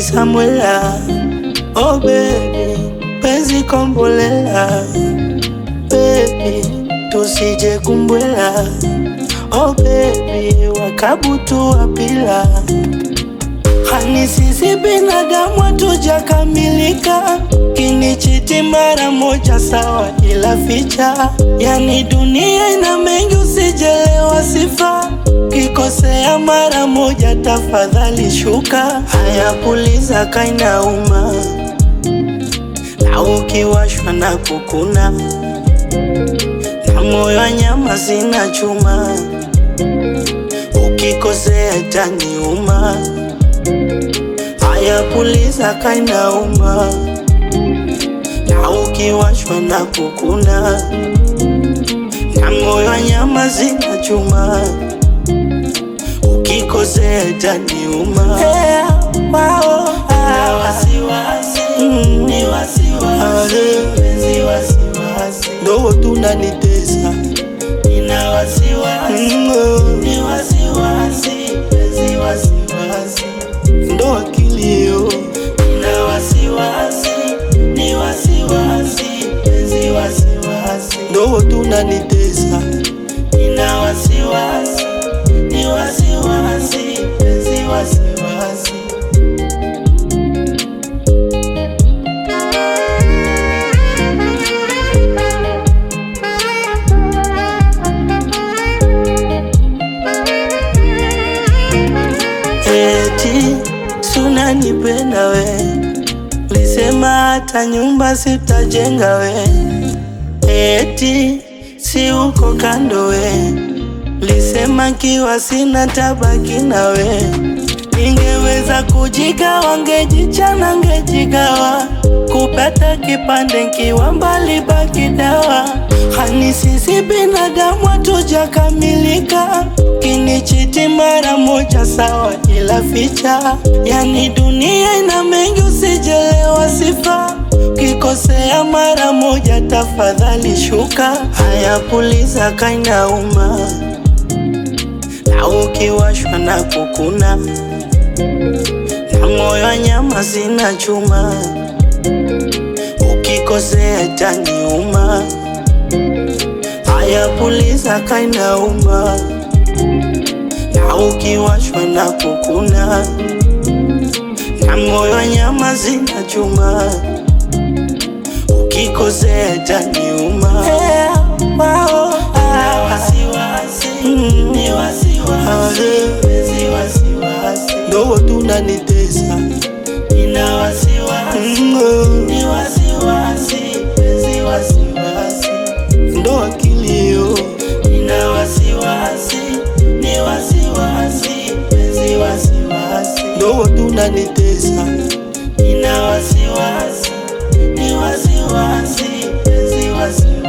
Samuela, oh baby, penzi kombolela, baby, tusije kumbwela, oh baby, wakabutu wapila. Hani sisi binadamu hatujakamilika, kinichiti mara moja sawa ila ficha. Yani dunia ina mengi usijelewa sifa, kikosea mara moja tafadhali shuka. Haya puliza kainauma, na ukiwashwa na kukuna, na moyo wa nyama sina chuma, ukikosea itaniuma. Haya puliza kainauma, na ukiwashwa na kukuna, na moyo wa nyama sina chuma, ukikosea itaniuma. Hey, wow, Nina wasiwasi, ni wasiwasi, penzi wasiwasi. ndo tunanitesa. Nina wasiwasi, ni wasiwasi, penzi wasiwasi. Ndo akilio. Nina wasiwasi, ni wasiwasi, penzi wasiwasi. Ndo tunanitesa. Nina wasiwasi, ni wasiwasi, penzi wasiwasi. Eti sunanipenda we, lisema hata nyumba sitajenga we. Eti si uko kando we, lisema kiwa sina tabaki na we. Ningeweza kujigawa, ngejichana ngejigawa, kupata kipande nkiwa mbali baki dawa. Hani sisi binadamu hatujakamilika, kinichiti mara moja sawa ila ficha. Yani dunia ina mengi usijelewa sifa, kikosea mara moja tafadhali shuka. Haya puliza kainauma, na ukiwashwa na kukuna, na moyo wa nyama sina chuma, ukikosea itaniuma. Haya puliza kainauma, na ukiwashwa na kukuna, na moyo wa nyama sina chuma, ukikosea itaniuma. Hey, wow, Nina wasiwasi, ni wasiwasi, penzi wasiwasi. ndo tunanitesa. Nina wasiwasi, ni wasiwasi, penzi wasiwasi. Ndo akilio. Nina wasiwasi, ni wasiwasi, penzi wasiwasi. Ndo tunanitesa. Nina wasiwasi, ni wasiwasi, penzi wasiwasi.